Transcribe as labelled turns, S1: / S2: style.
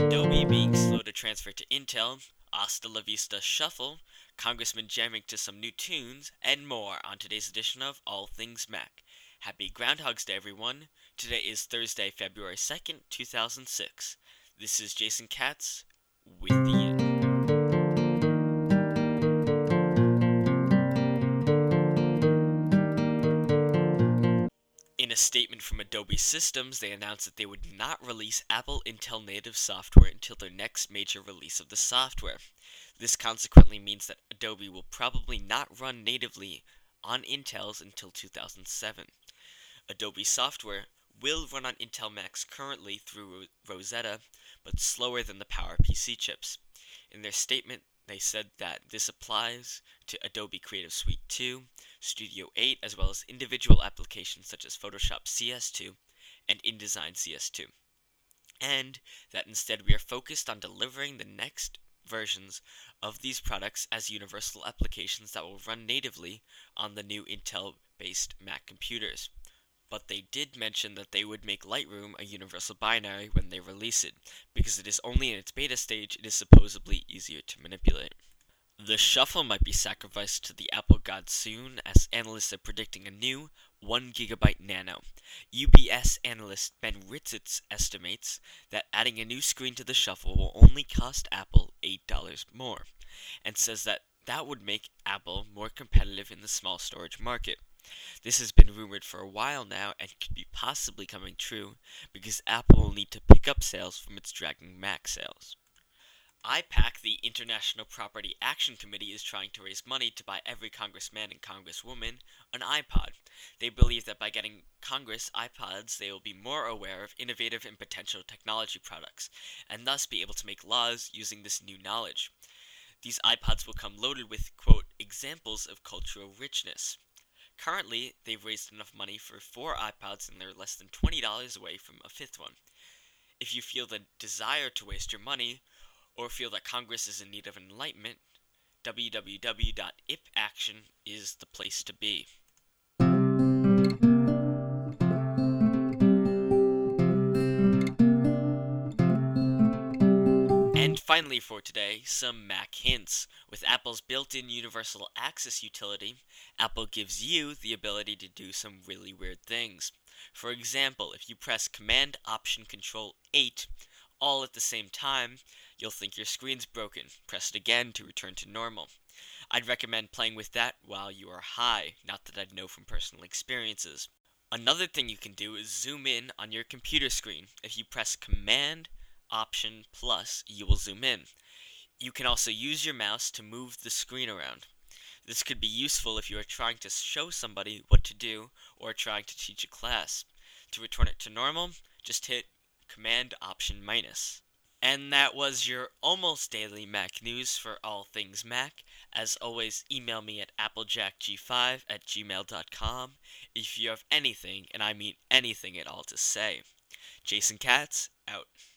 S1: Adobe being slow to transfer to Intel, Hasta La Vista Shuffle, Congressman jamming to some new tunes, and more on today's edition of All Things Mac. Happy Groundhog's Day, everyone. Today is Thursday, February 2nd, 2006. This is Jason Katz with the In a statement from Adobe Systems, they announced that they would not release Apple Intel native software until their next major release of the software. This consequently means that Adobe will probably not run natively on Intels until 2007. Adobe software will run on Intel Macs currently through Rosetta, but slower than the PowerPC chips. In their statement, they said that this applies to Adobe Creative Suite 2, Studio 8, as well as individual applications such as Photoshop CS2 and InDesign CS2. And that instead we are focused on delivering the next versions of these products as universal applications that will run natively on the new Intel-based Mac computers. But they did mention that they would make Lightroom a universal binary when they release it, because it is only in its beta stage it is supposedly easier to manipulate. The Shuffle might be sacrificed to the Apple god soon, as analysts are predicting a new 1GB Nano. UBS analyst Ben Ritzitz estimates that adding a new screen to the Shuffle will only cost Apple $8 more, and says that that would make Apple more competitive in the small storage market. This has been rumored for a while now and could be possibly coming true because Apple will need to pick up sales from its dragging Mac sales. IPAC, the International Property Action Committee, is trying to raise money to buy every congressman and congresswoman an iPod. They believe that by getting Congress iPods, they will be more aware of innovative and potential technology products, and thus be able to make laws using this new knowledge. These iPods will come loaded with, quote, examples of cultural richness. Currently, they've raised enough money for 4 iPods and they're less than $20 away from a 5th one. If you feel the desire to waste your money, or feel that Congress is in need of enlightenment, www.ipaction is the place to be. And finally for today, some Mac hints. With Apple's built-in Universal Access utility, Apple gives you the ability to do some really weird things. For example, if you press Command-Option-Control-8 all at the same time, you'll think your screen's broken. Press it again to return to normal. I'd recommend playing with that while you are high, not that I'd know from personal experiences. Another thing you can do is zoom in on your computer screen. If you press Command Option plus, you will zoom in. You can also use your mouse to move the screen around. This could be useful if you are trying to show somebody what to do or trying to teach a class. To return it to normal, just hit Command Option minus. And that was your almost daily Mac news for All Things Mac. As always, email me at applejackg5@gmail.com if you have anything, and I mean anything at all, to say. Jason Katz, out.